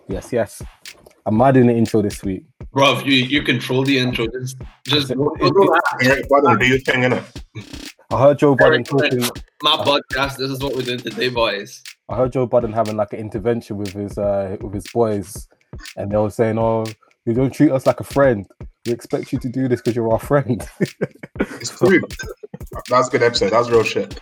Yes, yes. I'm mad in the intro this week. Bruv, you control the intro. Just It- don't it- do that. Budden, do your thing, innit? I heard Joe Budden Eric, talking. My podcast. This is what we're doing today, boys. I heard Joe Budden having like an intervention with his boys, and they were saying, "Oh, you don't treat us like a friend. We expect you to do this because you're our friend." It's true. That was a good episode. That was real shit.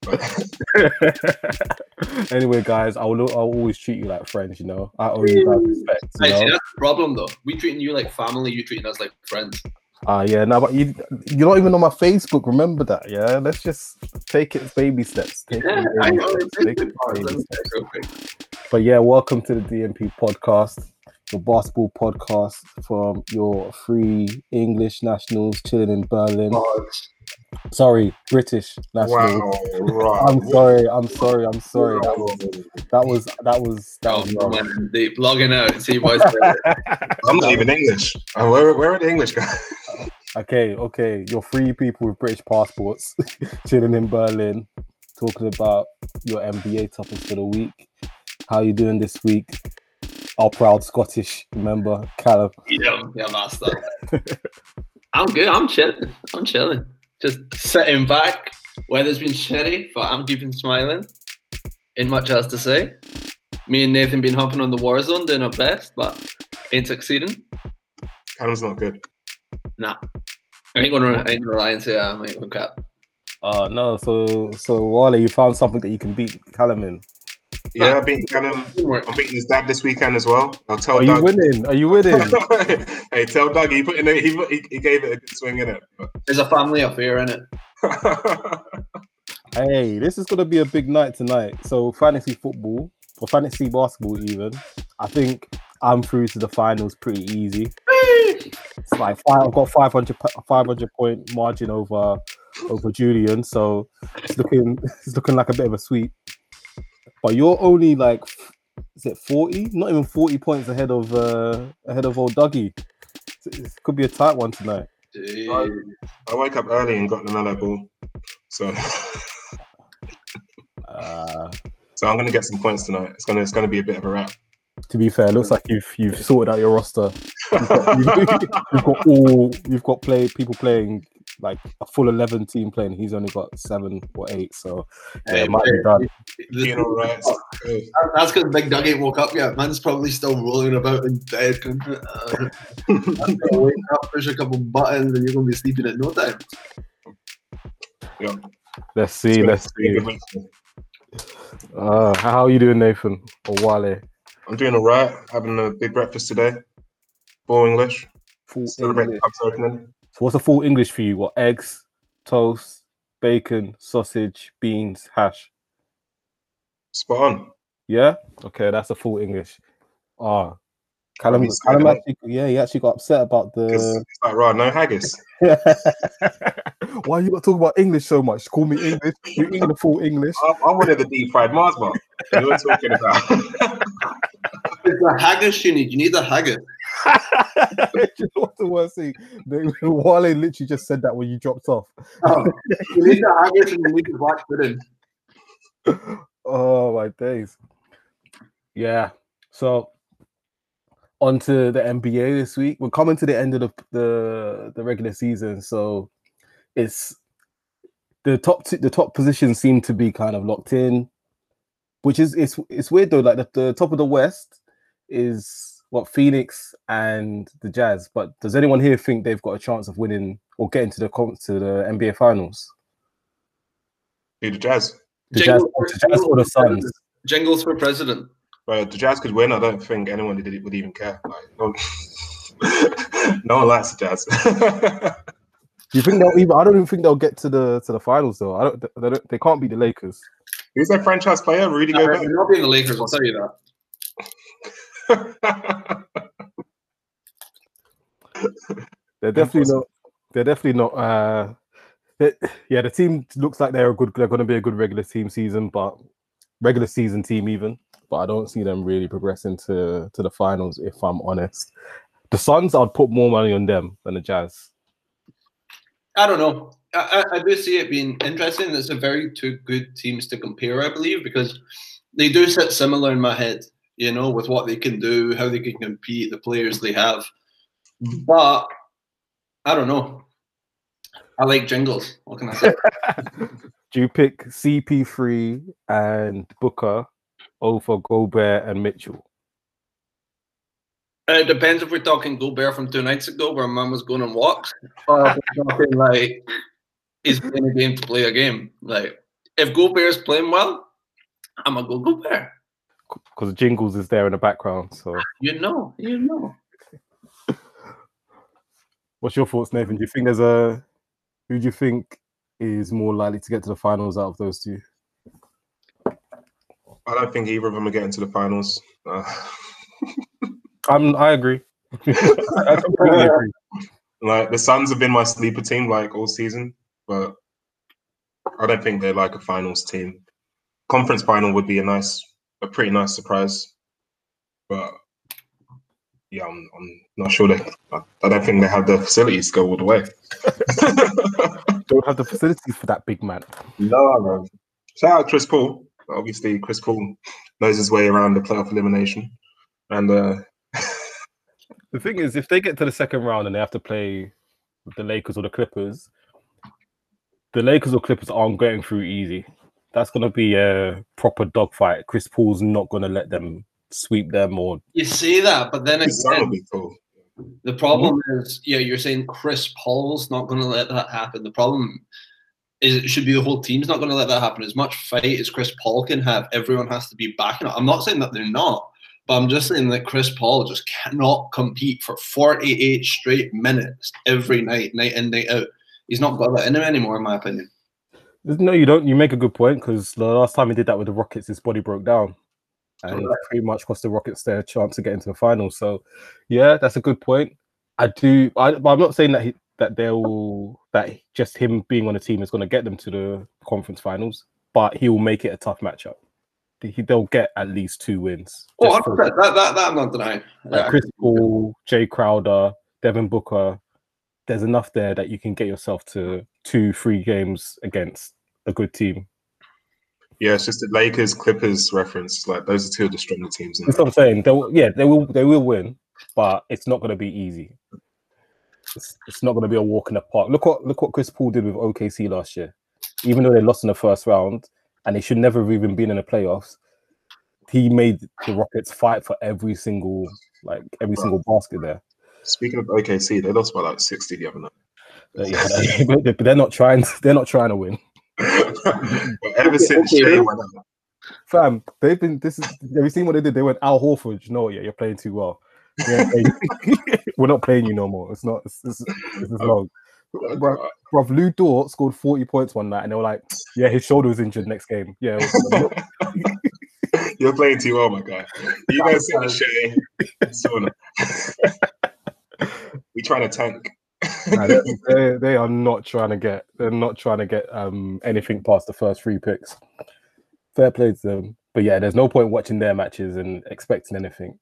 Anyway, guys, I'll always treat you like friends. You know, I owe you guys respect. I You see know? that's the problem, though. We treating you like family. You treating us like friends. Yeah, no, but you're not even on my Facebook. Remember that, yeah. Let's just take it baby steps. Take it I baby know. steps, take it baby Let's steps. check real quick. But yeah, welcome to the DMP podcast, the basketball podcast from your free English nationals chilling in Berlin. Sorry, British nationals. Wow, right. I'm sorry. That was Oh, wrong. man, they blogging out. See, boys. I'm not even English. Where are the English guys? Okay. You're free people with British passports chilling in Berlin, talking about your NBA topics for the week. How you doing this week? Our proud Scottish member, Callum. yeah, master. I'm good. I'm chilling. Just sitting back. Weather's been shitty, but I'm keeping smiling. Ain't much else to say. Me and Nathan been hopping on the Warzone, doing our best, but ain't succeeding. Callum's not good. Nah. I ain't gonna lie and say I'm ain't gonna cap. No, so Wale, you found something that you can beat Callum in. Yeah, I beat Callum. Teamwork. I'm beating his dad this weekend as well. I'll tell Are you Doug. winning? Hey, tell Doug he gave it a good swing in it. There's a family affair in it. Hey, this is gonna be a big night tonight. So fantasy football or fantasy basketball, even. I think I'm through to the finals pretty easy. It's like I've got 500 point margin over Julian, so it's looking like a bit of a sweep. But you're only like, is it 40? Not even 40 points ahead of old Dougie. It could be a tight one tonight. Dude. I woke up early and got the mellow ball, so I'm gonna get some points tonight. It's gonna be a bit of a wrap. To be fair, it looks like you've sorted out your roster. You've got people playing like a full 11 team playing. He's only got 7 or 8, so yeah, it might be done. Being all right. That's because Big Doug ain't woke up yet. Man's probably still rolling about in bed. Wake up, push a couple buttons, and you're gonna be sleeping at no time. Yeah. Let's see. How are you doing, Nathan or Wale? I'm doing all right. Having a big breakfast today. Full English. Full Celebrate the English. pubs opening. So what's a full English for you? What, eggs, toast, bacon, sausage, beans, hash? Spot on. Yeah? Okay, that's a full English. Callum I'm excited, actually, he actually got upset about Because the... it's like, right, no haggis. Why you got talking about English so much? Call me English. You're eating a full English. I wanted the deep fried Mars bar. You were talking about. It's the haggis you need. You need the haggis. You know what's the worst thing? Wale literally just said that when you dropped off. You need the haggis and you need the black pudding. Oh my days. Yeah. So on to the NBA this week. We're coming to the end of the regular season, so it's the top positions seem to be kind of locked in, which is it's weird though. Like the top of the West is what, Phoenix and the Jazz. But does anyone here think they've got a chance of winning or getting to the NBA Finals? Who, the Jazz? The Jazz or the Suns? Jingles for president. But the Jazz could win. I don't think anyone would even care. Like, no one likes the Jazz. Do you think they'll even? I don't even think they'll get to the finals though. They can't beat the Lakers. Who's their franchise player? Rudy They're Gobert. not being the Lakers, I'll tell you that. They're definitely not. The team looks like they're going to be a good regular season team even. But I don't see them really progressing to the finals, if I'm honest. The Suns, I'd put more money on them than the Jazz. I don't know. I do see it being interesting. It's a very two good teams to compare, I believe, because they do sit similar in my head. you know, with what they can do, how they can compete, the players they have. But I don't know. I like Jingles. What can I say? Do you pick CP3 and Booker over Gobert and Mitchell? It depends if we're talking Gobert from 2 nights ago where Mum was going on walks, or if we're talking like he's playing a game to play a game. Like, if Gobert's playing well, I'm going to go Gobert. Because Jingles is there in the background. So You know. what's your thoughts, Nathan? Do you think who do you think is more likely to get to the finals out of those two? I don't think either of them are getting to the finals. I agree. I completely agree. Like, the Suns have been my sleeper team like all season, but I don't think they're like a finals team. Conference final would be a pretty nice surprise, but yeah, I'm not sure I don't think they have the facilities to go all the way. Don't have the facilities for that big man. No. Shout out Chris Paul. Obviously, Chris Paul knows his way around the playoff elimination, and the thing is, if they get to the second round and they have to play the Lakers or the Clippers, the Lakers or Clippers aren't going through easy. That's going to be a proper dogfight. Chris Paul's not going to let them sweep them. Or you say that, but then again, the problem is, you're saying Chris Paul's not going to let that happen. The problem is it should be the whole team's not going to let that happen. As much fight as Chris Paul can have, everyone has to be backing it. I'm not saying that they're not, but I'm just saying that Chris Paul just cannot compete for 48 straight minutes every night, night in, night out. He's not got that in him anymore, in my opinion. No, you don't. You make a good point, because the last time he did that with the Rockets, his body broke down. And it pretty much cost the Rockets their chance to get into the finals. So, yeah, that's a good point. But I'm not saying that just him being on the team is going to get them to the conference finals, but he will make it a tough matchup. They'll get at least 2 wins. Oh, that I'm not denying. Like Chris Paul, Jay Crowder, Devin Booker. There's enough there that you can get yourself to 2-3 games against a good team. Yeah, it's just the Lakers Clippers reference. Like, those are 2 of the stronger teams. That's what I'm saying. They will win, but it's not going to be easy. It's not going to be a walk in the park. Look what Chris Paul did with OKC last year. Even though they lost in the first round and they should never have even been in the playoffs, he made the Rockets fight for every single basket there. Speaking of OKC, they lost by like 60 the other night. But they're not trying. They're not trying to win. Ever since Shea went out, fam, have you seen what they did? They went, Al Horford. No, you're playing too well. We're not playing you no more. It's not. This is long. Bruv, Lou Dort scored 40 points one night, and they were like, "Yeah, his shoulder was injured next game." Yeah, you're playing too well, my guy. You guys see Shea. We trying to tank. They are not trying to get. They're not trying to get anything past the first 3 picks. Fair play to them, but yeah, there's no point watching their matches and expecting anything.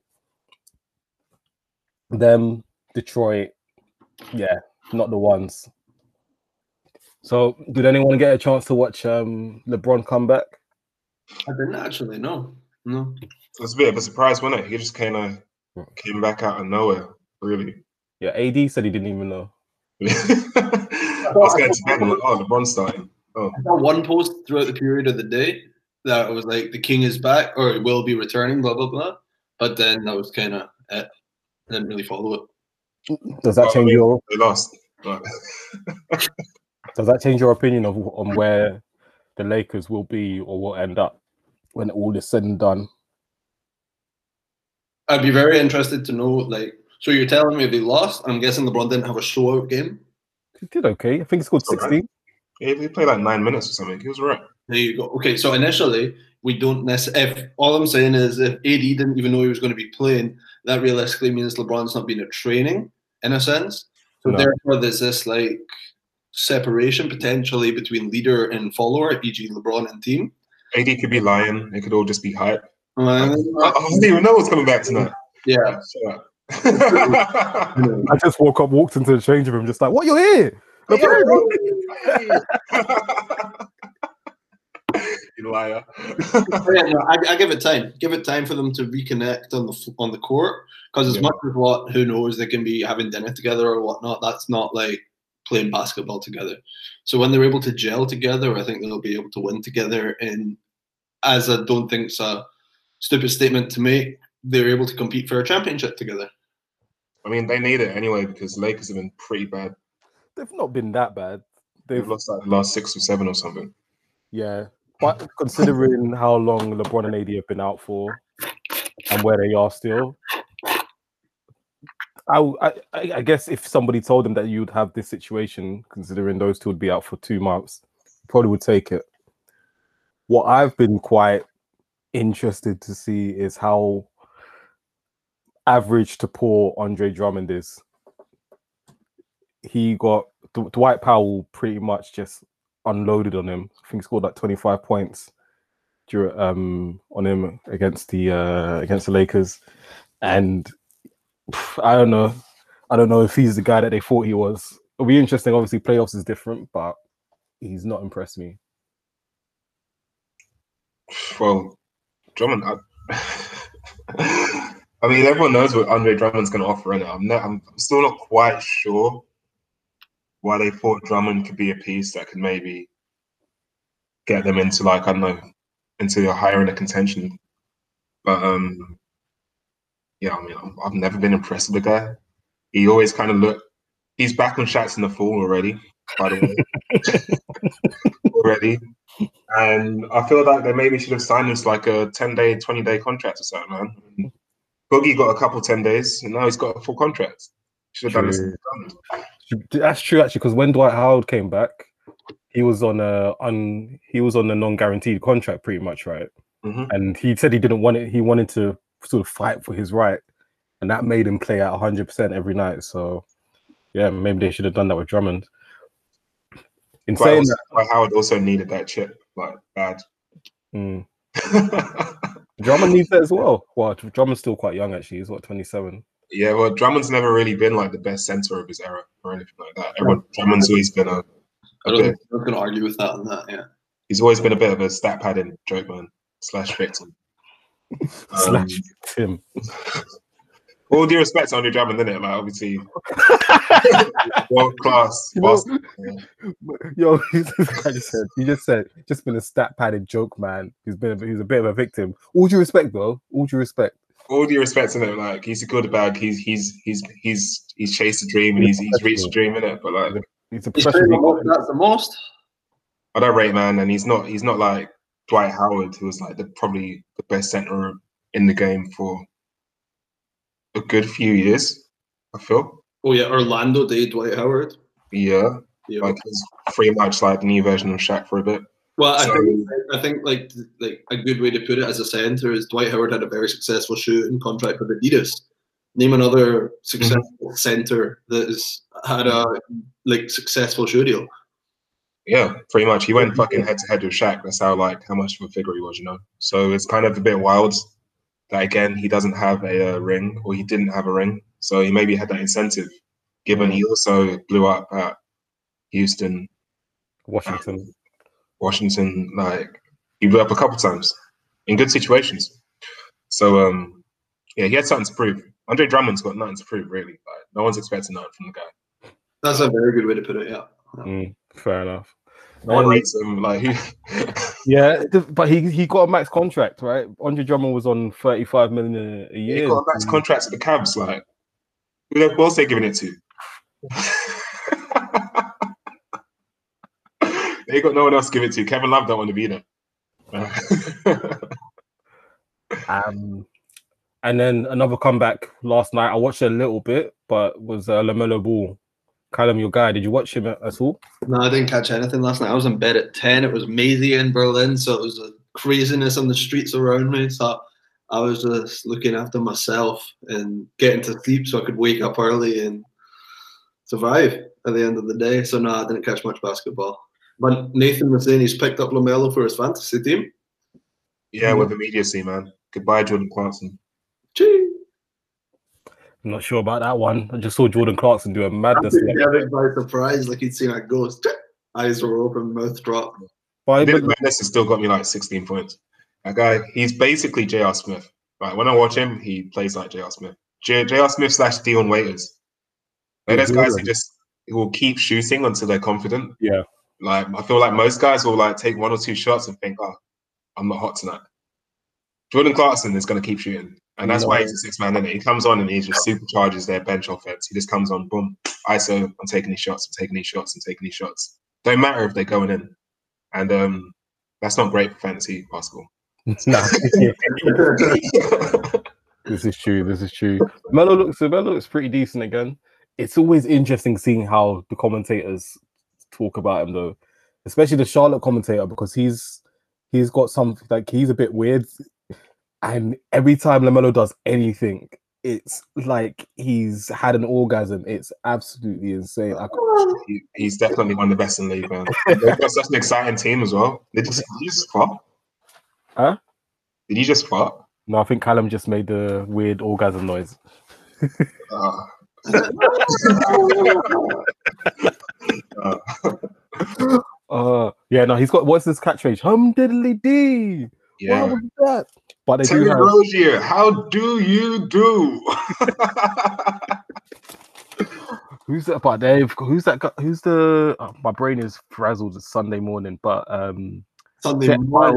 Them, Detroit, yeah, not the ones. So, did anyone get a chance to watch LeBron come back? I didn't actually. No. It was a bit of a surprise, wasn't it? He just came back out of nowhere, really. Yeah, AD said he didn't even know. I was going to bed and like, LeBron's starting. Oh. I saw one post throughout the period of the day that was like, the king is back, or he will be returning, blah, blah, blah. But then that was kind of it. I didn't really follow it. Does that change your... They lost. Does that change your opinion on where the Lakers will be or will end up when all is said and done? I'd be very interested to know, like, so you're telling me they lost? I'm guessing LeBron didn't have a show-out game? He did okay. I think he scored 16. Right. Yeah, he played like 9 minutes or something. He was right. There you go. Okay, so initially, we don't necessarily... All I'm saying is if AD didn't even know he was going to be playing, that realistically means LeBron's not been at training, in a sense. So therefore, there's this, like, separation potentially between leader and follower, e.g. LeBron and team. AD could be lying. It could all just be hype. I don't even know what's coming back tonight. Yeah. I just walked into the change room, just like, what, you're here? You fucking liar. Yeah, no, I give it time. Give it time for them to reconnect on the court. Because as much as who knows, they can be having dinner together or whatnot. That's not like playing basketball together. So when they're able to gel together, I think they'll be able to win together. And as I don't think it's a stupid statement to make, they're able to compete for a championship together. I mean, they need it anyway because Lakers have been pretty bad. They've not been that bad. They've lost like the last 6 or 7 or something. Yeah, but considering how long LeBron and AD have been out for and where they are still, I guess if somebody told them that you'd have this situation, considering those two would be out for 2 months, probably would take it. What I've been quite interested to see is how average to poor Andre Drummond is. He got Dwight Powell pretty much just unloaded on him. I think he scored like 25 points on him against the Lakers, and I don't know if he's the guy that they thought he was. It'll be interesting. Obviously, playoffs is different, but he's not impressed me. Well, Drummond. I mean, everyone knows what Andre Drummond's going to offer, and I'm still not quite sure why they thought Drummond could be a piece that could maybe get them into, like, I don't know, into a higher end of contention. But yeah, I mean, I've never been impressed with the guy. He always kind of he's back on shots in the fall already, by the way. Already. And I feel like they maybe should have signed us like a 10-day, 20-day contract or something, man. Boogie got a couple 10 days, and now he's got a full contract. Should have done this. That's true, actually, because when Dwight Howard came back, he was on a non-guaranteed contract, pretty much, right? Mm-hmm. And he said he didn't want it. He wanted to sort of fight for his right, and that made him play at 100% every night. So, yeah, maybe they should have done that with Drummond. In saying that, Howard also needed that chip, like bad. Drummond needs that as well. Well, Drummond's still quite young, actually. He's 27. Yeah, well, Drummond's never really been like the best center of his era or anything like that. Drummond's always been a I'm not going to argue with that on that. Yeah, he's always been a bit of a stat padding joke man / victim. /victim. All due respect to Andre Drummond, isn't it? Like, obviously, world class. Yo, he just said, been a stat padded joke, man. He's a bit of a victim. All due respect, bro. All due respect. All due respect to him. Like, he's secured the bag. He's chased a dream and he's reached a dream, innit? But like, that's the most. I don't rate, man, and he's not like Dwight Howard, who was like probably the best center in the game for a good few years, I feel. Oh yeah, Orlando Day, Dwight Howard. Yeah. Like he's pretty much like the new version of Shaq for a bit. Well, I think like a good way to put it as a center is Dwight Howard had a very successful shooting contract with Adidas. Name another successful center that has had a successful shoe deal. Yeah, pretty much. He went fucking head to head with Shaq. That's how much of a figure he was, you know. So it's kind of a bit wild that again he doesn't have a ring, or he didn't have a ring. So he maybe had that incentive, given he also blew up at Houston, Washington. Like he blew up a couple times in good situations. So yeah, he had something to prove. Andre Drummond's got nothing to prove, really. Like, no one's expecting nothing from the guy. That's a very good way to put it. Yeah. Fair enough. No one rates him. Like, yeah, but he got a max contract, right? Andre Drummond was on $35 million a year. He got a max contract at the Cavs. Like, who else they giving it to? They got no one else to give it to. Kevin Love don't want to be there. And then another comeback last night. I watched a little bit, but was LaMelo Ball. Callum, your guy, did you watch him at all? No, I didn't catch anything last night. I was in bed at 10. It was Maisie in Berlin, so it was a craziness on the streets around me. So I was just looking after myself and getting to sleep so I could wake up early and survive at the end of the day. So no, I didn't catch much basketball. But Nathan was saying he's picked up LaMelo for his fantasy team. Yeah, with immediacy, man. Goodbye, Jordan Clarkson. Gee. I'm not sure about that one. I just saw Jordan Clarkson do a madness. By surprise, like he'd seen a ghost. Eyes were open, mouth dropped. But Mendes has still got me like 16 points. That guy, he's basically J.R. Smith. Like when I watch him, he plays like J.R. Smith. J.R. Smith / Dion Waiters. Like those guys who will keep shooting until they're confident. Yeah. Like I feel like most guys will like take 1 or 2 shots and think, "Oh, I'm not hot tonight." Jordan Clarkson is going to keep shooting, and that's why he's a 6-man in it. He comes on and he just supercharges their bench offense. He just comes on, boom, ISO. I'm taking these shots. I'm taking these shots. I'm taking these shots. Don't matter if they're going in, and that's not great for fantasy basketball. Nah. This is true. Melo looks pretty decent again. It's always interesting seeing how the commentators talk about him though, especially the Charlotte commentator, because he's got something like he's a bit weird, and every time LaMelo does anything, it's like he's had an orgasm. It's absolutely insane. He's definitely one of the best in the league, man. They've got such an exciting team as well. Did you just fart? Huh? Did you just fart? No, I think Callum just made the weird orgasm noise. Yeah, no, he's got what's this catchphrase? Hum diddly dee. Yeah. What was that? But they Terry do have Rozier, how do you do? Who's that? But Dave, who's that guy? Who's the? My brain is frazzled. It's Sunday morning, but Sunday morning.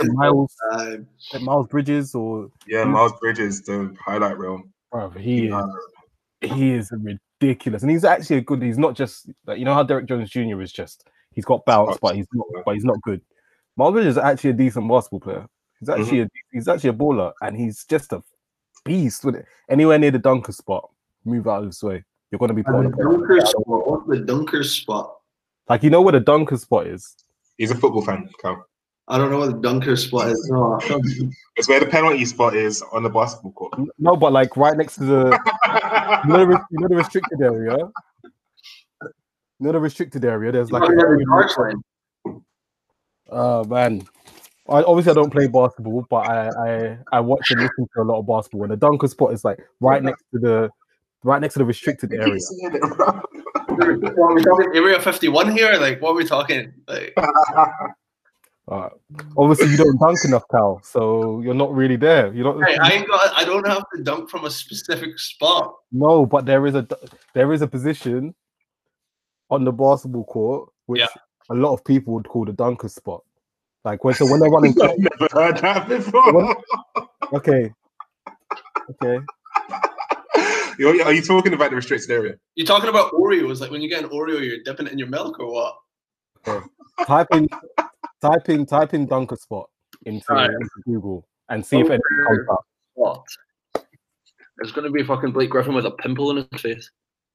Miles Bridges or Miles Bridges, the highlight reel. Bro, he is ridiculous, and he's actually a good. He's not just like how Derek Jones Jr. is just he's got bounce, but he's not good. Miles Bridges is actually a decent basketball player. He's actually he's actually a baller, and he's just a beast with it. Anywhere near the dunker spot, move out of his way. You're going to be part of the dunker spot. Like where the dunker spot is. He's a football fan, Carl. I don't know what the dunker spot is. No. It's where the penalty spot is on the basketball court. No, but like right next to the the restricted area. The restricted area. There's like oh man. I don't play basketball, but I watch and listen to a lot of basketball. And the dunker spot is like right next to the restricted area. Are we talking area 51 here? Like, what are we talking? Like, obviously you don't dunk enough, Cal, so you're not really there. You're not. Hey, I don't have to dunk from a specific spot. No, but there is a position on the basketball court which a lot of people would call the dunker spot. Like when they're running. I've never heard that before. Okay. Are you talking about the restricted area? You're talking about Oreos, like when you get an Oreo, you're dipping it in your milk or what? Okay. Type in dunker spot into Google and see if anything comes up. What? There's going to be fucking Blake Griffin with a pimple in his face.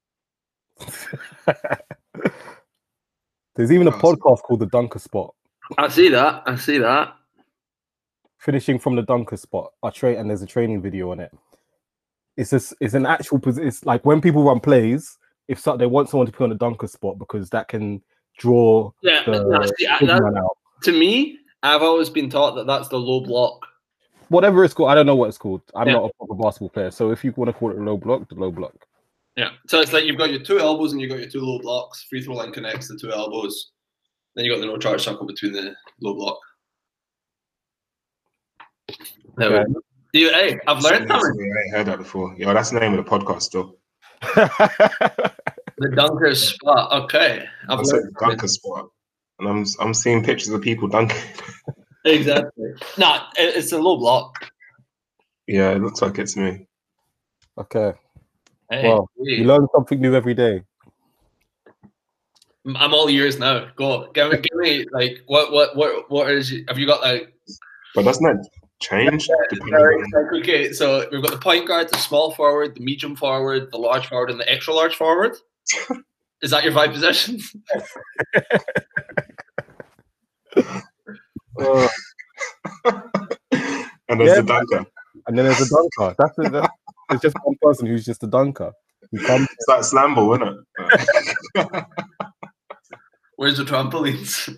There's even a podcast called The Dunker Spot. I see that. Finishing from the dunker spot. And there's a training video on it. It's an actual position. It's like when people run plays, they want someone to put on a dunker spot because that can draw out. To me, I've always been taught that that's the low block. Whatever it's called, I don't know what it's called. I'm not a proper basketball player, so if you want to call it a low block, the low block. Yeah, so it's like you've got your 2 elbows and you've got your 2 low blocks. Free throw line connects the 2 elbows. Then you got the no charge circle between the low block. Okay. Hey, I've learned something. I ain't heard that before. Yo, that's the name of the podcast still. The dunker spot. Okay. I've learned the dunker spot. And I'm seeing pictures of people dunking. Exactly. No, it's a low block. Yeah, it looks like it's me. Okay. Hey, well, you learn something new every day. I'm all ears now. Go. Give me like what is have you got like but doesn't that change? Okay, so we've got the point guard, the small forward, the medium forward, the large forward, and the extra large forward. Is that your 5 positions? And there's the dunker. And then there's a dunker. That's it's just one person who's just a dunker. It's like slam ball, isn't it? Where's the trampolines?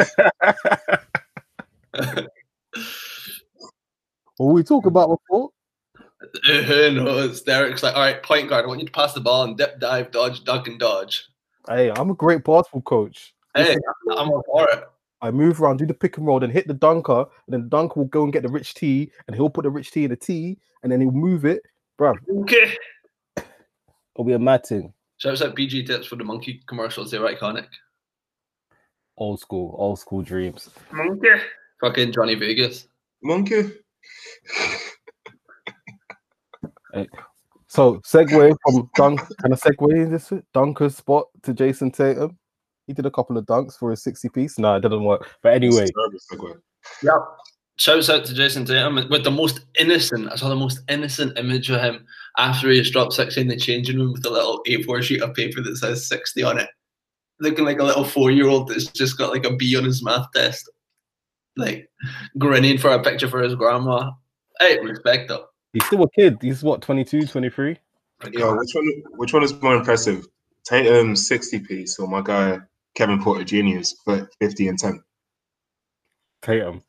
What we talk about before? No, it's Derek's like, all right, point guard, I want you to pass the ball and dip, dive, dodge, duck, and dodge. Hey, I'm a great basketball coach. Hey, I'm all for it. I move around, do the pick and roll, then hit the dunker, and then the dunker will go and get the rich tee, and he'll put the rich tee in the tee, and then he'll move it, bro. Okay. It'll be a mad thing. Shouts out PG Tips for the monkey commercials. They were iconic. Old school dreams. Monkey. Fucking Johnny Vegas. Monkey. So segue from dunk. Can I segue in this dunker's spot to Jason Tatum? He did a couple of dunks for his 60 piece. No, it didn't work. But anyway. Yeah. Shouts out to Jason Tatum with the most innocent. I saw the most innocent image of him after he just dropped 60 in the changing room with a little A4 sheet of paper that says 60 on it. Looking like a little 4-year-old that's just got like a B on his math test. Like grinning for a picture for his grandma. Hey, respect though. He's still a kid. He's what, 22, 23? Yeah, which one is more impressive? Tatum's 60 piece or my guy Kevin Porter Jr.'s 50 and 10? Tatum.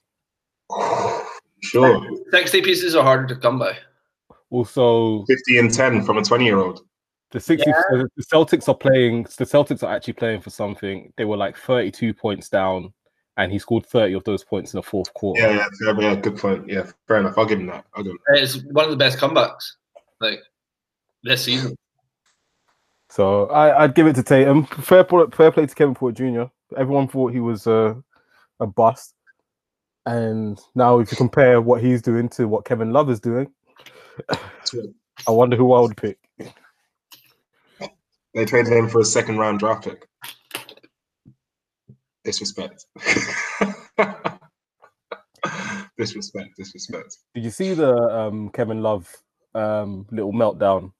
Sure. 60 pieces are harder to come by. Also 50 and 10 from a 20-year-old. The 60 the Celtics are playing. The Celtics are actually playing for something. They were like 32 points down, and he scored 30 of those points in the fourth quarter. Yeah, good point. Yeah, fair enough. I'll give him that. It's one of the best comebacks, like this season. So I'd give it to Tatum. Fair play to Kevin Porter Jr. Everyone thought he was a bust, and now if you compare what he's doing to what Kevin Love is doing, I wonder who I would pick. They traded him for a second-round draft pick. Disrespect. Disrespect. Did you see the Kevin Love little meltdown?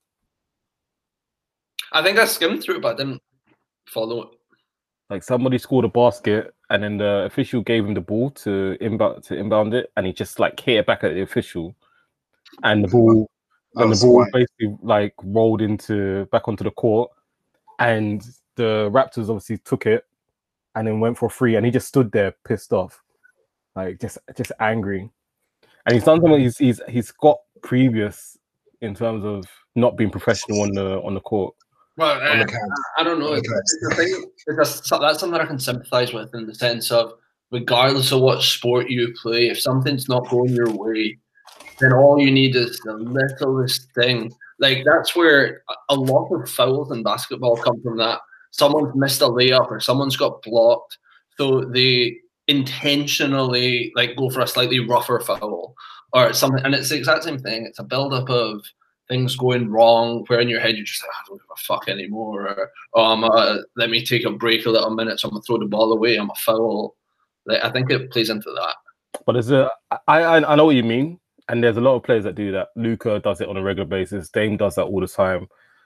I think I skimmed through it, but I didn't follow it. Like somebody scored a basket, and then the official gave him the ball to inbound it, and he just like hit it back at the official, and the ball basically like rolled back onto the court, and the Raptors obviously took it, and then went for free, and he just stood there pissed off, like just angry, and he's done something he's got previous in terms of not being professional on the court. Well, I don't know. That's something I can sympathise with in the sense of, regardless of what sport you play, if something's not going your way, then all you need is the littlest thing. Like that's where a lot of fouls in basketball come from. That someone's missed a layup or someone's got blocked, so they intentionally like go for a slightly rougher foul or something. And it's the exact same thing. It's a build-up of things going wrong, where in your head you're just like, I don't give a fuck anymore, or let me take a break a little minute, so I'm gonna throw the ball away. I'm a foul. Like, I think it plays into that. But I know what you mean, and there's a lot of players that do that. Luka does it on a regular basis. Dame does that all the time.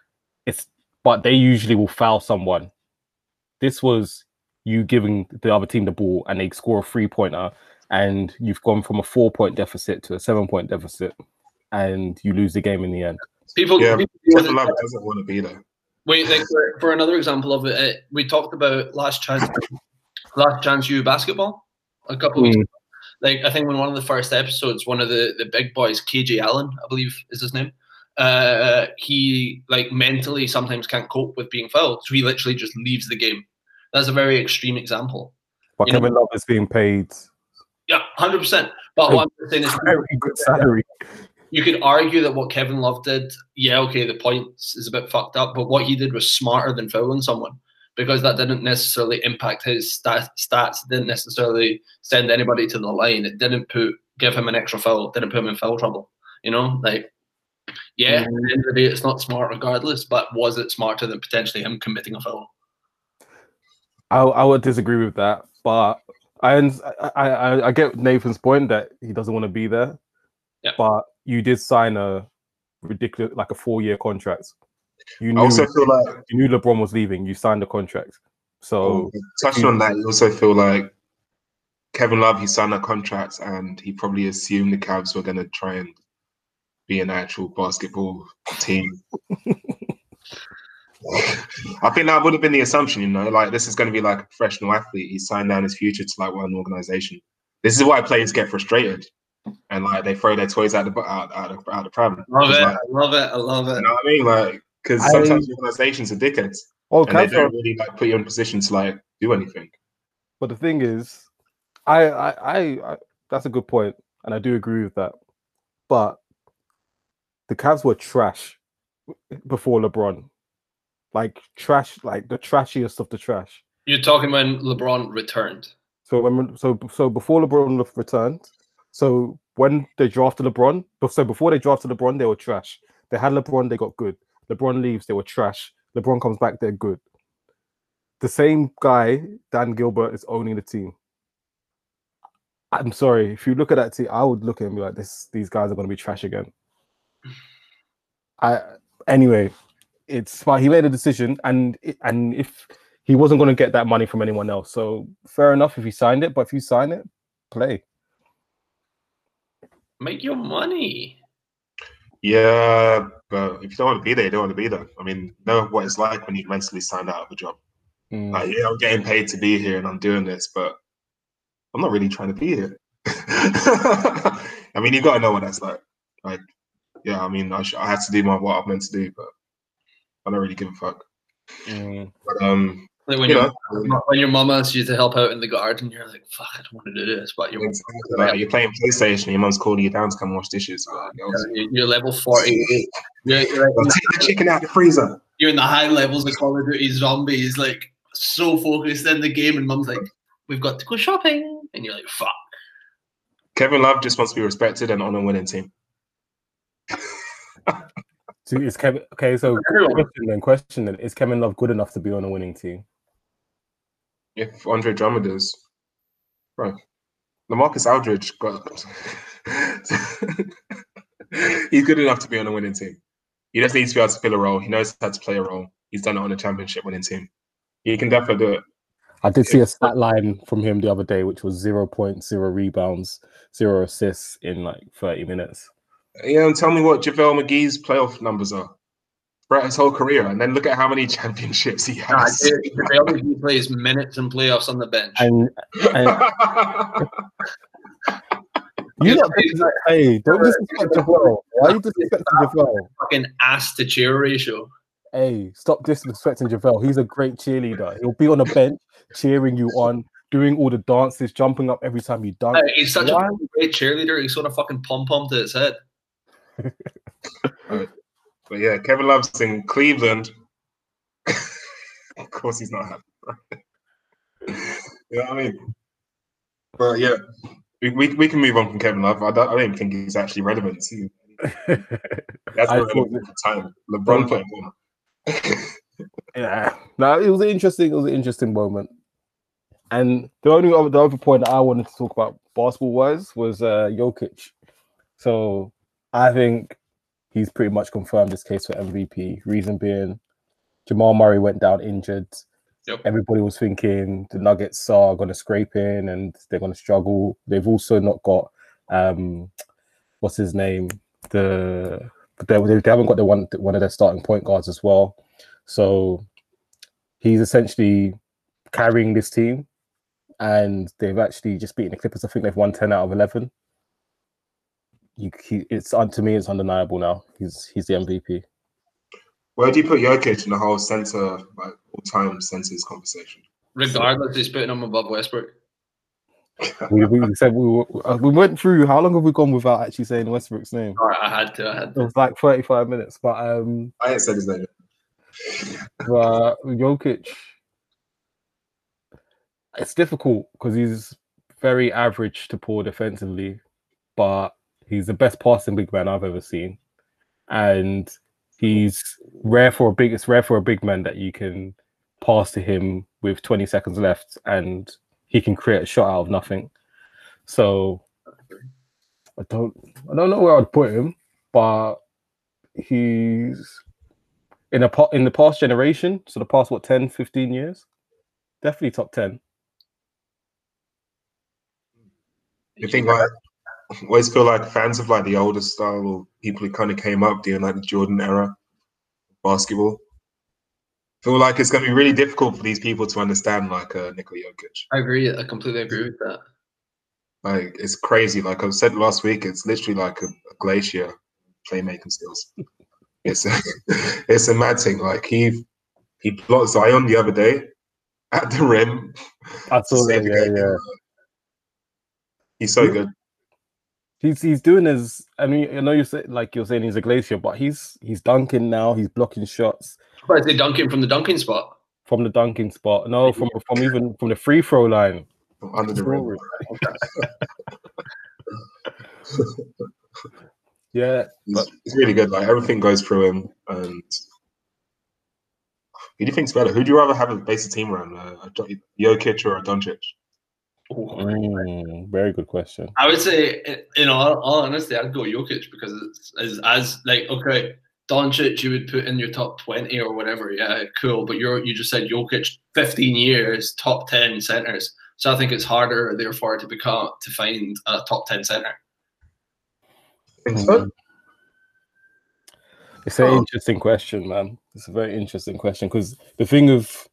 But they usually will foul someone. This was you giving the other team the ball, and they score a 3-pointer, and you've gone from a 4-point deficit to a 7-point deficit. And you lose the game in the end. People Kevin Love doesn't want to be there. Wait, like for another example of it, we talked about last chance U basketball a couple of weeks ago. Like I think when one of the first episodes, one of the big boys, KJ Allen, I believe is his name, he like mentally sometimes can't cope with being fouled, so he literally just leaves the game. That's a very extreme example. But Kevin Love is being paid. Yeah, 100%. But what I'm saying is very good salary. You could argue that what Kevin Love did, the points is a bit fucked up, but what he did was smarter than fouling someone, because that didn't necessarily impact his stats, didn't necessarily send anybody to the line. It didn't give him an extra foul, didn't put him in foul trouble. You know, like, at the end of the day, it's not smart regardless, but was it smarter than potentially him committing a foul? I would disagree with that, but I get Nathan's point that he doesn't want to be there. Yeah. But you did sign a ridiculous, like a 4-year contract. I also feel like you knew LeBron was leaving. You signed the contract. So touching on that, you also feel like Kevin Love, he signed a contract, and he probably assumed the Cavs were going to try and be an actual basketball team. I think that would have been the assumption, you know, like this is going to be like a professional athlete. He signed down his future to like one organization. This is why players get frustrated. And like they throw their toys out the pram. I You love it. know what I mean? Like, because sometimes organizations are dickheads, and they don't really like put you in a position to like do anything. But the thing is, I that's a good point, and I do agree with that. But the Cavs were trash before LeBron, like trash, like the trashiest of the trash. You're talking when LeBron returned. So before LeBron returned, so when they drafted LeBron, so before they drafted LeBron, they were trash. They had LeBron, they got good. LeBron leaves, they were trash. LeBron comes back, they're good. The same guy, Dan Gilbert, is owning the team. I'm sorry, if you look at that team, I would look at him and be like, these guys are going to be trash again. Anyway, it's smart. He made a decision, and if he wasn't going to get that money from anyone else, so fair enough if he signed it. But if you sign it, play. Make your money. Yeah, but if you don't want to be there, you don't want to be there. I mean, know what it's like when you mentally signed out of a job. Like, yeah, I'm getting paid to be here and I'm doing this, but I'm not really trying to be here. I mean, you got to know what that's like. Like, yeah, I mean, I had to do what I'm meant to do, but I don't really give a fuck. But like when your mom asks you to help out in the garden, you're like, "Fuck, I don't want to do this." But you're playing PlayStation, and your mom's calling you down to come wash dishes. You're level 40. You're take the chicken out the freezer. You're in the high levels of Call of Duty Zombies, like so focused in the game, and mom's like, "We've got to go shopping," and you're like, "Fuck." Kevin Love just wants to be respected and on a winning team. So is Kevin okay? So question then: is Kevin Love good enough to be on a winning team? If Andre Drummond is, right? LaMarcus Aldridge he's good enough to be on a winning team. He just needs to be able to fill a role. He knows how to play a role. He's done it on a championship winning team. He can definitely do it. I did see a stat line from him the other day, which was 0 points, 0 rebounds, 0 assists in like 30 minutes. Yeah, and tell me what JaVale McGee's playoff numbers are throughout his whole career, and then look at how many championships he has. JaVale McGee plays minutes in playoffs on the bench. And hey, don't disrespect JaVale. Why are you disrespecting JaVale? Fucking ass to cheer ratio. Hey, stop disrespecting JaVale. He's a great cheerleader. He'll be on the bench cheering you on, doing all the dances, jumping up every time you dunk. Hey, he's such a great cheerleader. He's got a fucking pom-pom to his head. But yeah, Kevin Love's in Cleveland. Of course he's not happy. You know what I mean? But yeah, we can move on from Kevin Love. I don't even think he's actually relevant to that's relevant at the time. LeBron playing more. Yeah. No, it was an interesting moment. And the other point that I wanted to talk about basketball was Jokic. So I think he's pretty much confirmed his case for MVP. Reason being, Jamal Murray went down injured. Yep. Everybody was thinking the Nuggets are going to scrape in and they're going to struggle. They've also not got what's his name? They haven't got one of their starting point guards as well. So he's essentially carrying this team, and they've actually just beaten the Clippers. I think they've won 10 out of 11. To me, it's undeniable now. He's the MVP. Where do you put Jokic in the whole center, like all-time centers conversation? Regardless, he's putting him above Westbrook. we said we went through. How long have we gone without actually saying Westbrook's name? All right, I had to. It was like 35 minutes, but I ain't said his name. But Jokic, it's difficult because he's very average to poor defensively, but he's the best passing big man I've ever seen, and he's rare for a big man that you can pass to him with 20 seconds left and he can create a shot out of nothing. So I don't know where I'd put him, but he's in the past generation, so the past 10, 15 years, definitely top 10. You think like always feel like fans of like the older style or people who kind of came up during like the Jordan era of basketball feel like it's going to be really difficult for these people to understand like Nikola Jokic. I agree. I completely agree with that. Like it's crazy. Like I said last week, it's literally like a glacier playmaking skills. It's a mad thing. Like he blocked Zion the other day at the rim. I saw that. Yeah. He's so good. He's doing his. I mean, I know you're saying he's a glacier, but he's dunking now. He's blocking shots. But is he dunking from the dunking spot? From the dunking spot. No, from the free throw line. From under the rim. Yeah, he's really good. Like everything goes through him. And who do you think's better? Who do you rather have a basic team around? A Jokic or a Doncic? Very good question. I would say, in all honesty, I'd go Jokic because it's as like, okay, Doncic you would put in your top 20 or whatever. Yeah, cool. But you just said Jokic, 15 years, top 10 centers. So I think it's harder, therefore, to find a top 10 center. Think so? It's an interesting question, man. It's a very interesting question because the thing of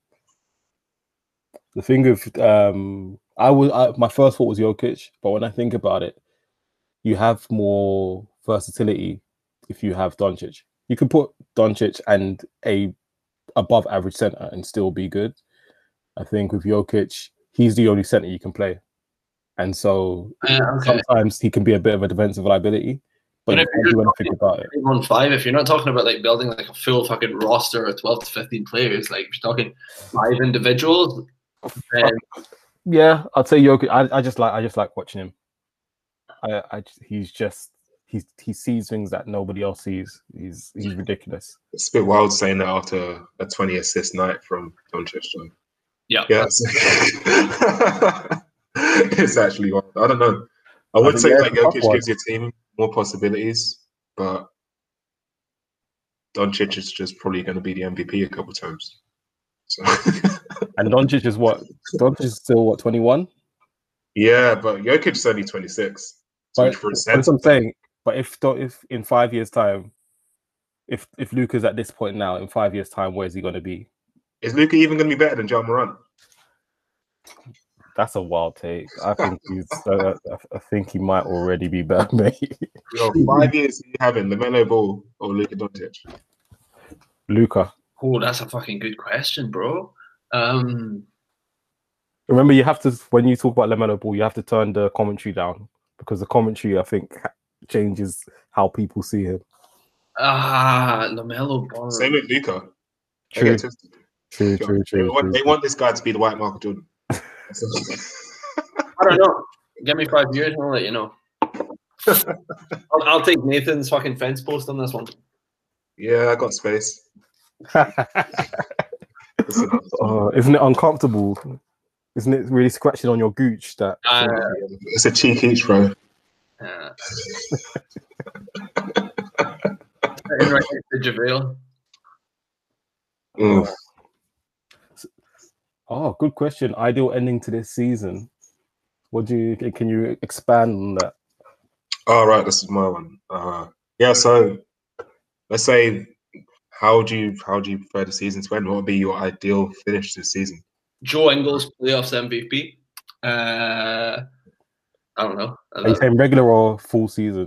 my first thought was Jokic, but when I think about it, you have more versatility if you have Doncic. You can put Doncic and a above average center and still be good. I think with Jokic, he's the only center you can play, and so sometimes he can be a bit of a defensive liability. But if you want to think about it, 1-5, if you're not talking about like building like a full fucking roster of 12 to 15 players, like if you're talking 5 individuals. Yeah, I'd say Jokic. I just like watching him. He sees things that nobody else sees. He's ridiculous. It's a bit wild saying that after a 20 assist night from Doncic. Yeah. It's actually wild. I don't know. I would say like Jokic gives your team more possibilities, but Doncic is just probably going to be the MVP a couple of times. So. And Doncic is what? Doncic is still what, 21? Yeah, but Jokic is only 26. So that's what I'm saying. But if in 5 years' time, if Luka's at this point now, in 5 years' time, where is he going to be? Is Luka even going to be better than Ja Morant? That's a wild take. I think I think he might already be better, mate. 5 years you having LaMelo Ball or Luka Doncic? Luka. Oh, that's a fucking good question, bro. Remember, you have to, when you talk about LaMelo Ball, you have to turn the commentary down because the commentary, I think, changes how people see him. LaMelo Ball. Same with Luka. True. They want this guy to be the white Michael Jordan. I don't know. Give me 5 years and I'll let you know. I'll take Nathan's fucking fence post on this one. Yeah, I got space. Isn't it uncomfortable? Isn't it really scratching on your gooch? That it's a cheek each, bro. Right next to JaVale. Oh, good question. Ideal ending to this season. Can you expand on that? All right, this is my one. Yeah, so let's say, how would you prefer the season to end? What would be your ideal finish to the season? Joe Ingles, playoffs MVP. I don't know. Are you saying regular or full season?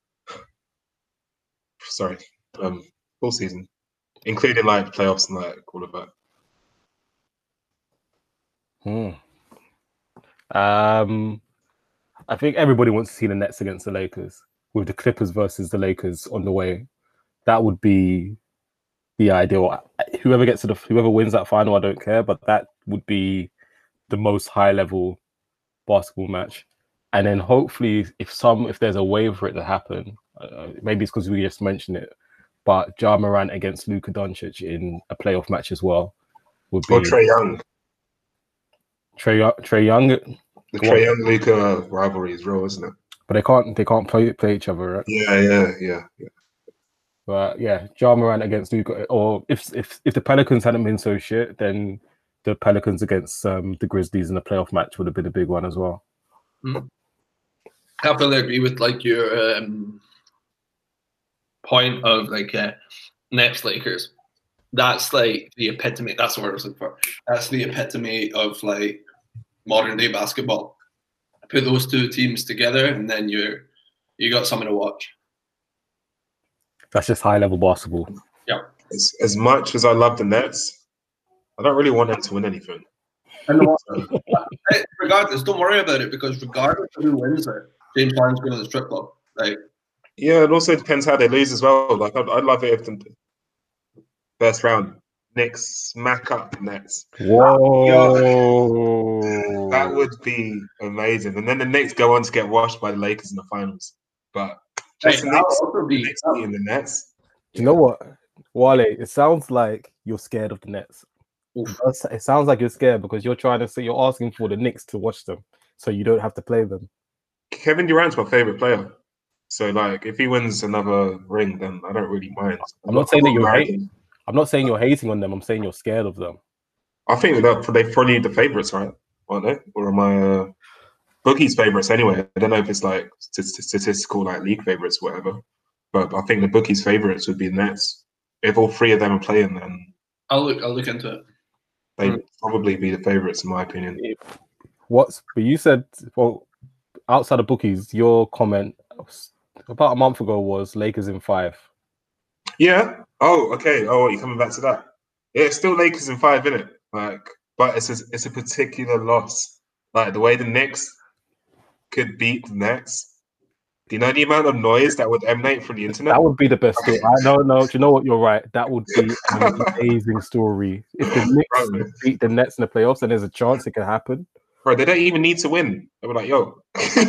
Sorry, full season, including like playoffs and like all of that. I think everybody wants to see the Nets against the Lakers, with the Clippers versus the Lakers on the way. That would be the ideal. Whoever wins that final, I don't care, but that would be the most high level basketball match. And then hopefully, if there's a way for it to happen, maybe it's because we just mentioned it, but Ja Morant against Luka Doncic in a playoff match as well would be. Or Trae Young. Trae Young. The Trae Young Luka rivalry is real, isn't it? But they can't play each other, right? Yeah. But yeah, Ja Morant against Luka, or if the Pelicans hadn't been so shit, then the Pelicans against the Grizzlies in the playoff match would have been a big one as well. I fully agree with like your point of like Nets Lakers. That's like the epitome. That's what I was looking for. That's the epitome of like modern day basketball. Put those two teams together, and then you got something to watch. That's just high level basketball. Yeah. As much as I love the Nets, I don't really want them to win anything. And regardless, don't worry about it because regardless of who wins it, James Harden's going to the strip club. Like, yeah, it also depends how they lose as well. Like, I'd love it if the first round Knicks smack up the Nets. Whoa, that would be amazing. And then the Knicks go on to get washed by the Lakers in the finals. But just the Knicks beating the Nets. You know what, Wale? It sounds like you're scared of the Nets. It sounds like you're scared because you're trying to say you're asking for the Knicks to watch them, so you don't have to play them. Kevin Durant's my favorite player, so like if he wins another ring, then I don't really mind. I'm not saying that you're hating. I'm not saying you're hating on them. I'm saying you're scared of them. I think they're probably the favorites, right? Aren't they? Or am I bookies favorites anyway? I don't know if it's like statistical like league favorites, whatever. But I think the bookies favorites would be the Nets. If all three of them are playing, then I'll look into it. They'd probably be the favorites, in my opinion. But you said, well, outside of bookies, your comment about a month ago was Lakers in 5. Yeah. Oh, okay. Oh, you're coming back to that? Yeah, it's still Lakers in 5, isn't it? Like, but it's a particular loss. Like the way the Knicks could beat the Nets. Do you know the amount of noise that would emanate from the internet? That would be the best story. No. Do you know what? You're right. That would be an amazing story. If the Knicks beat the Nets in the playoffs, and there's a chance it can happen. Bro, they don't even need to win. They were like, "Yo,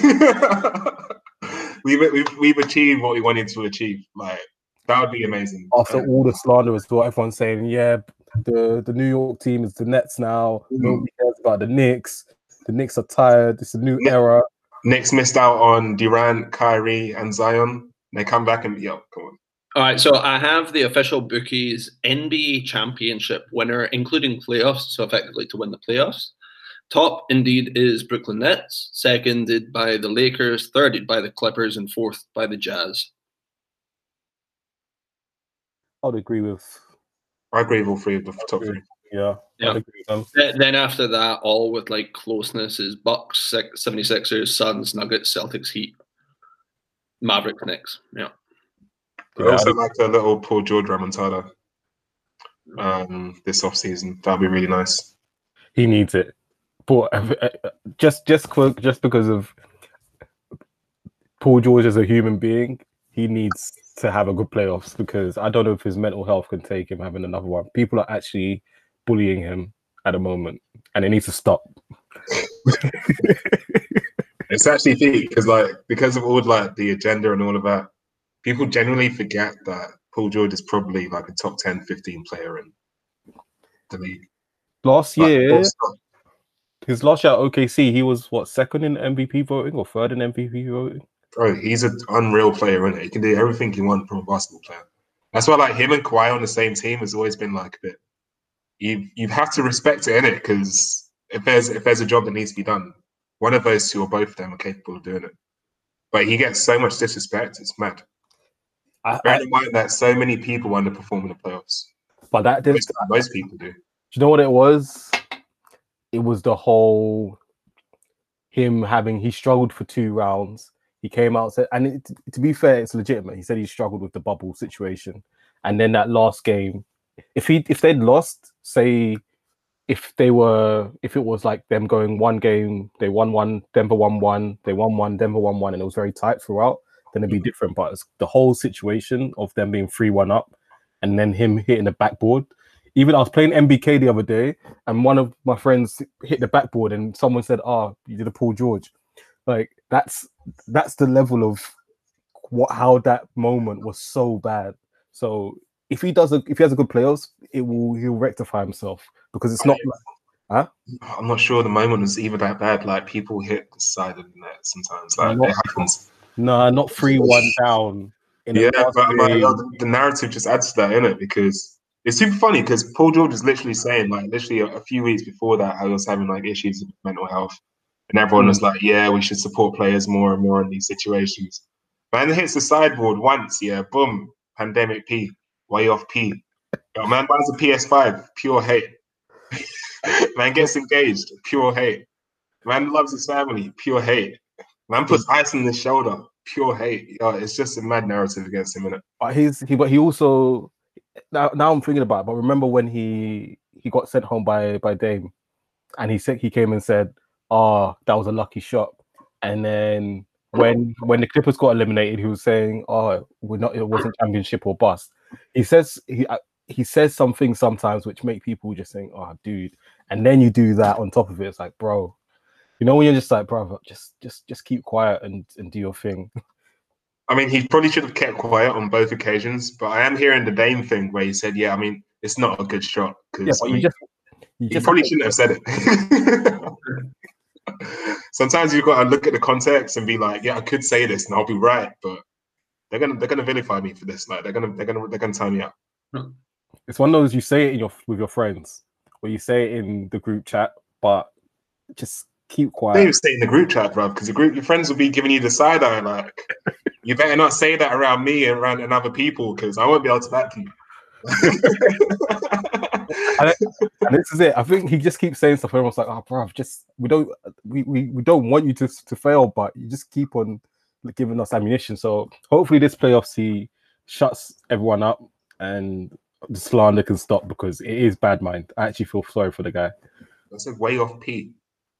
we've achieved what we wanted to achieve." Like that would be amazing. After all the slander as well, everyone's saying, "Yeah, the New York team is the Nets now. Nobody cares about the Knicks. The Knicks are tired. It's a new era." Knicks missed out on Durant, Kyrie, and Zion. They come back and come on. All right, so I have the official bookies NBA championship winner, including playoffs, so effectively to win the playoffs. Top, indeed, is Brooklyn Nets. Seconded by the Lakers. Thirded by the Clippers. And fourth by the Jazz. I agree with all three of the top 3. Yeah. Then after that, all with like closeness is Bucks, 76ers, Suns, Nuggets, Celtics, Heat, Mavericks, Knicks. Yeah. I also like a little Paul George remontada this offseason. That'd be really nice. He needs it. But just because of Paul George as a human being, he needs to have a good playoffs because I don't know if his mental health can take him having another one. People are actually bullying him at the moment, and it needs to stop. It's actually because of all like the agenda and all of that, people genuinely forget that Paul George is probably like a top 10, 15 player in the league. Last year, his last year at OKC, he was second in MVP voting or third in MVP voting? Bro, he's an unreal player, isn't it? He can do everything you want from a basketball player. That's why like him and Kawhi on the same team has always been like a bit. You have to respect it, innit? Because if there's a job that needs to be done, one of those two or both of them are capable of doing it. But he gets so much disrespect, it's mad. Bear in mind that so many people underperform in the playoffs. But that didn't. Most people do. Do you know what it was? It was the whole he struggled for 2 rounds. He came out and to be fair, it's legitimate. He said he struggled with the bubble situation, and then that last game, if they'd lost, say if it was like them going one game, they won 1, Denver won 1, they won 1, Denver won 1, and it was very tight throughout, then it'd be different. But it's the whole situation of them being 3-1 up, and then him hitting the backboard. Even I was playing MBK the other day, and one of my friends hit the backboard, and someone said, "Oh, you did a Paul George." Like that's the level of how that moment was so bad. So if he has a good playoffs, he'll rectify himself because it's not. I'm not sure the moment was even that bad. Like people hit the side of the net sometimes. Like it happens. No, not 3-1 down. But the narrative just adds to that, innit? Because it's super funny because Paul George is literally saying, like, literally a few weeks before that, how he was having like issues with mental health, and everyone was like, "Yeah, we should support players more and more in these situations." Man hits the sideboard once, yeah, boom, pandemic P, way off P. Yo, man buys a PS5, pure hate. Man gets engaged, pure hate. Man loves his family, pure hate. Man puts ice on his shoulder, pure hate. Yo, it's just a mad narrative against him, innit? But he also now I'm thinking about it, but remember when he got sent home by Dame, and he came and said, "Oh, that was a lucky shot." And then when the Clippers got eliminated, he was saying, "Oh, it wasn't championship or bust." He says he says some things sometimes which make people just think, "Oh, dude," and then you do that on top of it. It's like, bro, when you're just like, bro, just keep quiet and do your thing. I mean, he probably should have kept quiet on both occasions, but I am hearing the Dame thing where he said, "Yeah, I mean, it's not a good shot." Yeah, but he probably shouldn't have said it. Sometimes you've got to look at the context and be like, "Yeah, I could say this and I'll be right," but they're gonna vilify me for this. Like they're gonna tie me up. It's one of those, you say it with your friends, or you say it in the group chat, but just keep quiet. Don't even say it in the group chat, bro, because your friends will be giving you the side eye. Like, you better not say that around me and around other people, because I won't be able to back you. and this is it. I think he just keeps saying stuff. Everyone's like, "Oh, bro, we don't want you to fail, but you just keep on giving us ammunition." So hopefully, this playoffs he shuts everyone up and the slander can stop, because it is bad mind. I actually feel sorry for the guy. That's a way off Pete.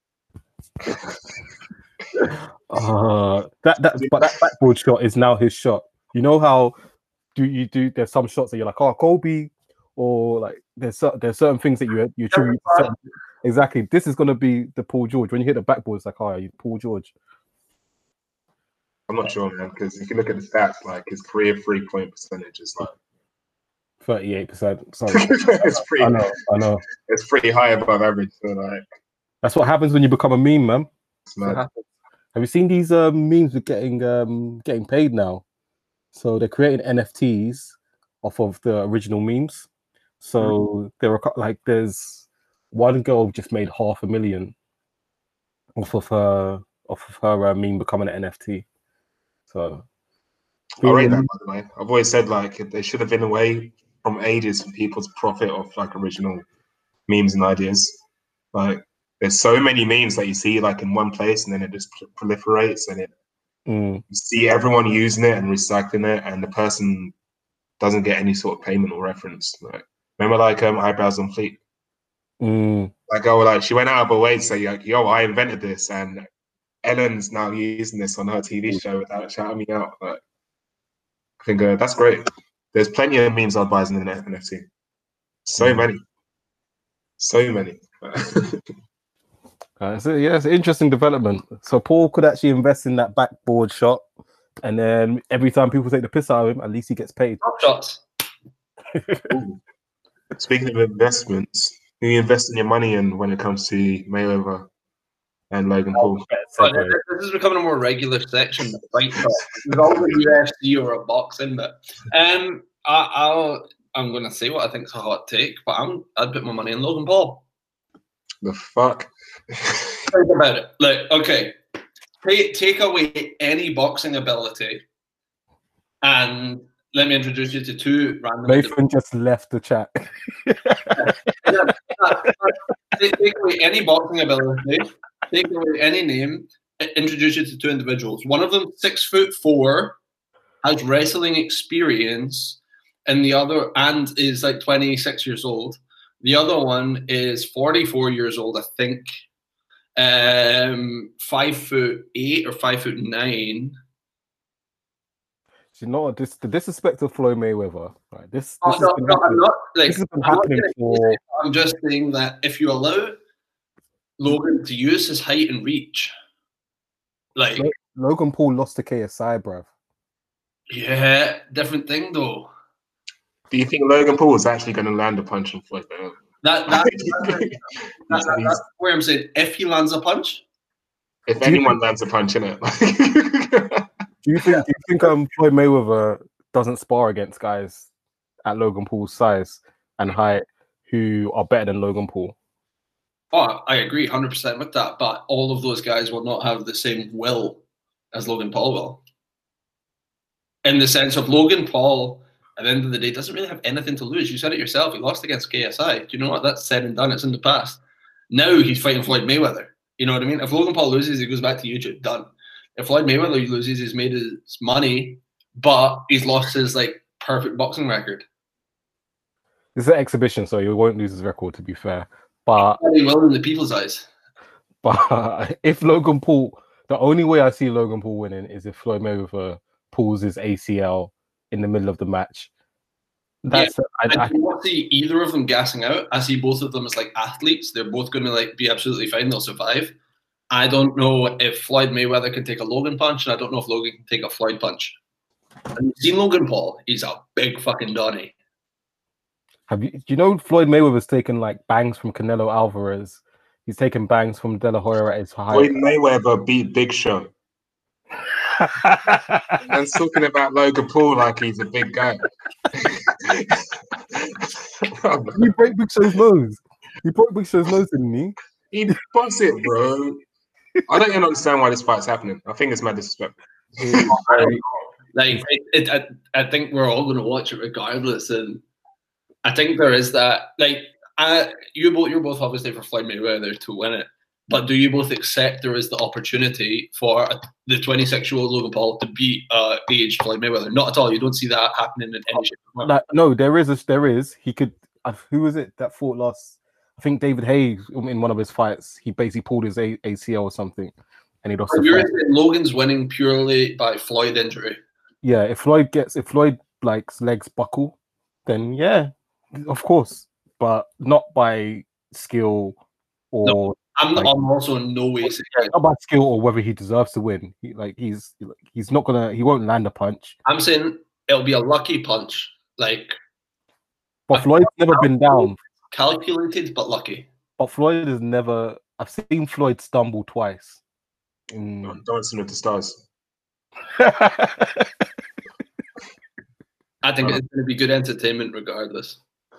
But that backboard shot is now his shot. You know how there's some shots that you're like, "Oh, Kobe," or like there's certain things that you attribute to certain, exactly. This is gonna be the Paul George. When you hit the backboard, it's like, "Oh, you Paul George." I'm not sure, man, because if you look at the stats, like his career 3-point percentage is like 38%. It's pretty. I know. It's pretty high above average. So like, that's what happens when you become a meme, man. Have you seen these memes with getting paid now? So they're creating NFTs off of the original memes. So there's one girl just made $500,000 off of her meme becoming an NFT. So I rate that, by the way. I've always said like there should have been a way from ages for people to profit off like original memes and ideas. Like there's so many memes that you see like in one place and then it just proliferates and you see everyone using it and recycling it, and the person doesn't get any sort of payment or reference. Like remember like Eyebrows on Fleek? Like she went out of her way to say like, "Yo, I invented this," and Ellen's now using this on her TV show without shouting me out. Like, I think that's great. There's plenty of memes I'd buy as an NFT. So many. So yeah, it's an interesting development. So Paul could actually invest in that backboard shot, and then every time people take the piss out of him, at least he gets paid. Shots. Speaking of investments, who you investing your money in when it comes to Mayweather and Logan Paul? This is becoming a more regular section. Right? There's always a UFC or a boxing, but I'm going to say what I think is a hot take, but I'd put my money on Logan Paul. The fuck? Think about it. Like, okay, take away any boxing ability, and let me introduce you to two random. Nathan just left the chat. Take away any boxing ability, take away any name, introduce you to two individuals. One of them 6'4", has wrestling experience, and the other is like 26 years old. The other one is 44 years old, I think. 5'8" or 5'9". You know, the disrespect of Floyd Mayweather, right? This has been happening for. I'm just saying that if you allow Logan to use his height and reach, like Logan Paul lost to KSI, bruv. Yeah, different thing though. Do you think Logan Paul is actually going to land a punch on Floyd Mayweather? That's where I'm saying if he lands a punch. If anyone lands a punch in it. Do you think Floyd Mayweather doesn't spar against guys at Logan Paul's size and height who are better than Logan Paul? Oh, I agree 100% with that, but all of those guys will not have the same will as Logan Paul will. In the sense of Logan Paul, at the end of the day, doesn't really have anything to lose. You said it yourself. He lost against KSI. Do you know what? That's said and done. It's in the past. Now he's fighting Floyd Mayweather. You know what I mean? If Logan Paul loses, he goes back to YouTube. Done. If Floyd Mayweather loses, he's made his money, but he's lost his perfect boxing record. This is an exhibition, so he won't lose his record, to be fair. But Very well in the people's eyes. But if Logan Paul, the only way I see Logan Paul winning is if Floyd Mayweather pulls his ACL in the middle of the match. That's I do not see either of them gassing out. I see both of them as like athletes. They're both going to like be absolutely fine. They'll survive. I don't know if Floyd Mayweather can take a Logan punch, and I don't know if Logan can take a Floyd punch. Have you seen Logan Paul? He's a big fucking Donny. Do you know Floyd Mayweather's taken like bangs from Canelo Alvarez? He's taken bangs from De La Hoya at his height. Floyd Mayweather beat Big Show. And talking about Logan Paul like he's a big guy. He broke Big Show's nose. He broke Big Show's nose, didn't he? He bust it, bro. I don't even understand why this fight's happening. I think it's mad disrespectful. Like, I think we're all going to watch it regardless, and I think there is that. Like, you're both obviously for Floyd Mayweather to win it, but do you both accept there is the opportunity for the 26-year-old Logan Paul to beat aged Floyd Mayweather? Not at all. You don't see that happening in any shape or form. No, there is. He could. Who was it that fought last? I think David Hayes in one of his fights. He basically pulled his ACL or something, and he lost. You're saying Logan's winning purely by Floyd injury. Yeah, if Floyd like legs buckle, then yeah, of course, but not by skill or. No, I'm also in no way saying not by skill or whether he deserves to win. He's not gonna. He won't land a punch. I'm saying it'll be a lucky punch, like. But Floyd's never been down. Calculated but lucky. But Floyd has never. I've seen Floyd stumble twice. Dancing with the Stars. I think it's going to be good entertainment regardless.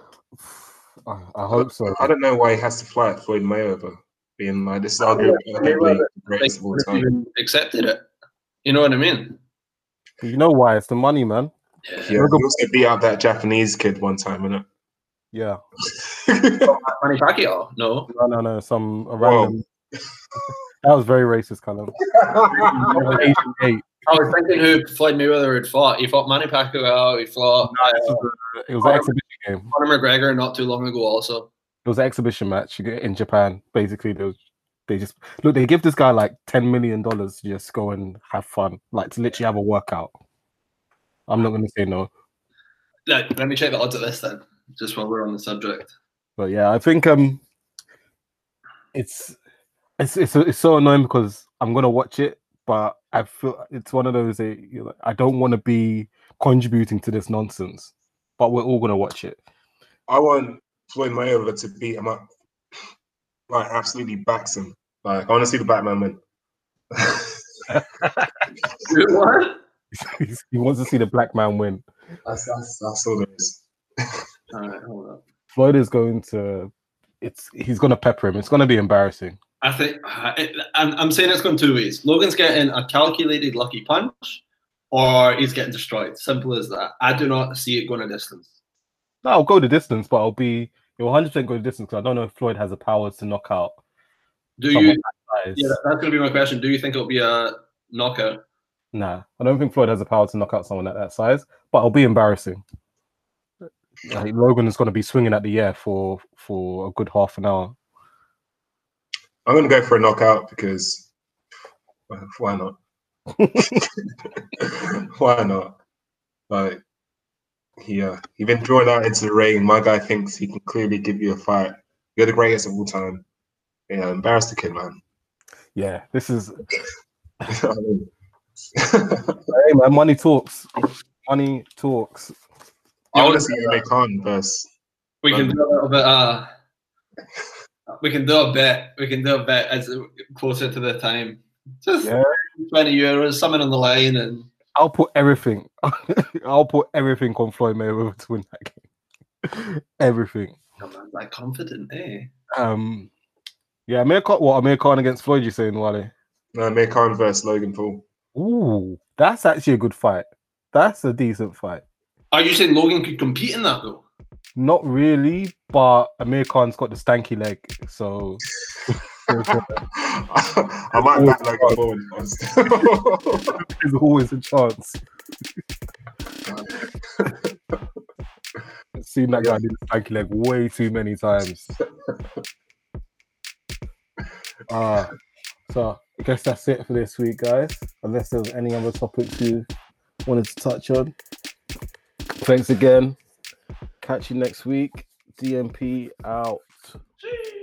I hope so. I don't know why he has to fly at Floyd Mayweather, being like this is arguably the greatest of all time. Accepted it. You know what I mean? You know why? It's the money, man. Yeah, he also beat out that Japanese kid one time, innit? Yeah. Manny Pacquiao? No. No. Some random. That was very racist, kind of. I was thinking who Floyd Mayweather had fought. He fought Manny Pacquiao. He fought. It was an exhibition game. Conor McGregor not too long ago, also. It was an exhibition match in Japan. Basically, they just look. They give this guy like $10 million to just go and have fun, like to literally have a workout. I'm not going to say no. Let me check the odds of this then, just while we're on the subject. But yeah, I think it's so annoying because I'm gonna watch it, but I feel it's one of those I don't want to be contributing to this nonsense, but we're all gonna watch it. I want Floyd Mayweather to beat him up, like absolutely backs him. Like I want to see the Batman win. What? He wants to see the black man win. That's all there is. All right, hold up. Floyd is going to. He's going to pepper him. It's going to be embarrassing. I think I'm saying it's going two ways. Logan's getting a calculated lucky punch, or he's getting destroyed. Simple as that. I do not see it going a distance. No, I'll go the distance, but it'll 100% go the distance because I don't know if Floyd has the power to knock out. Do you? Yeah, that's going to be my question. Do you think it'll be a knockout? Nah, I don't think Floyd has the power to knock out someone at that size, but it'll be embarrassing. Like, Logan is going to be swinging at the air for a good half an hour. I'm going to go for a knockout because why not? Why not? Like, you've been drawn out into the ring. My guy thinks he can clearly give you a fight. You're the greatest of all time. Yeah, embarrass the kid, man. Yeah, this is. Hey man, money talks. Money talks. I want to see Amir Khan versus. We can do a little bit. We can do a bet. We can do a bet as closer to the time. Just €20, something on the line, and I'll put everything. I'll put everything on Floyd Mayweather to win that game. Everything. I'm like confident, eh? Yeah, Amir Khan against Floyd? You saying, Wale? No, Amir Khan versus Logan Paul. Ooh, that's actually a good fight. That's a decent fight. Are you saying Logan could compete in that though? Not really, but Amir Khan's got the stanky leg, so I might back Logan Paul first. There's always a chance. I've seen that guy do the stanky leg way too many times. So I guess that's it for this week, guys. Unless there's any other topics you wanted to touch on. Thanks again. Catch you next week. DMP out.